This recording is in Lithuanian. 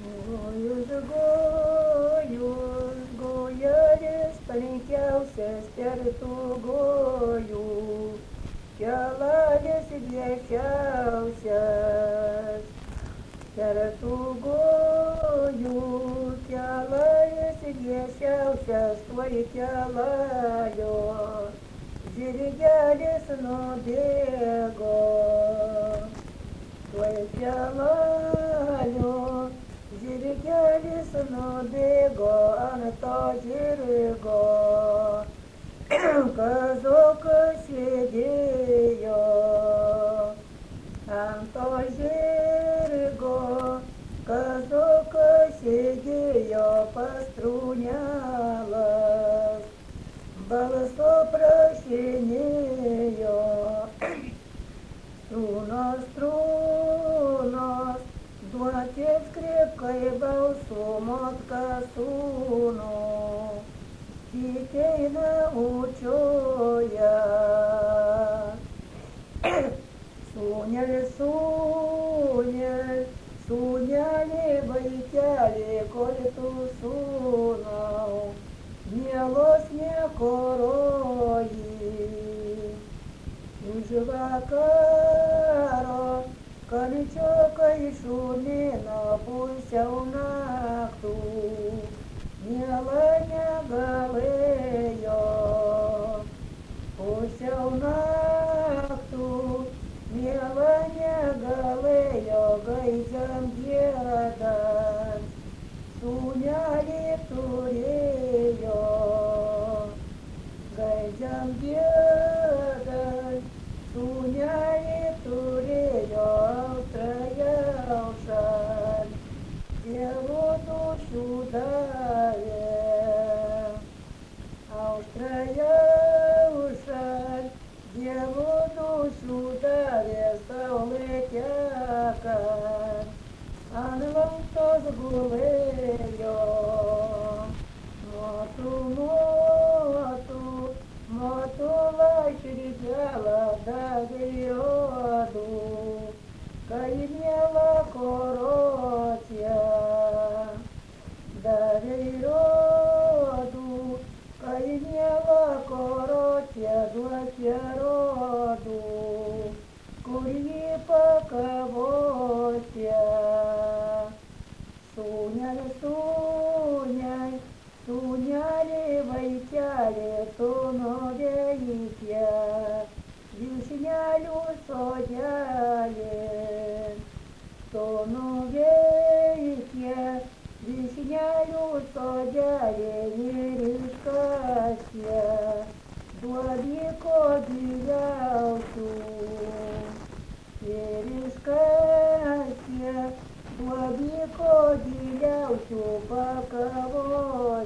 Gojus, gojus, gojelis palinkiausias tartų gojų, kelalis viešiausias tartų gojų, kelalis viešiausias tuoj kelalio, žirgelis nubėgo, tuoj kelalio. Žirgelis nubėgo ant to žirgo, kazokas sėdėjo ant to žirgo, kazokas sėdėjo pastrūnelas, balso prašinėjo, strunos, strunos, duokit skripkai balsų motka sūnų, įteina učioja. Sūnelis, sūnelis, sūnelį, vaikelį, kol tu sūnau, mielos nekoroji. Už vakaro kalčiokai šulino pusiau naktų, miela negalėjo. Pusiau naktų, miela negalėjo, gaidžiam giedant, sūnelį turėjo. Gaidžiam giedant, sūnelį turėjo, aušan, Dievo dušių davė. Aušan, Dievo dušių davė, saulė tekant, ant lentos gulėjo. Motu, motu, motula širdelę davė jodų, kai miela korocija. Davė jodų, kai miela korocija, duokė rodų, kur jį pakavosia. Sūneli, sūneli, sūnelį, vaikelį, tu nuveikia vyšnelių sodelį, tu nuveikia vyšnelių sodelį ir iškasė duobiko giliausių, ir iškasė duobiko giliausių pakavo.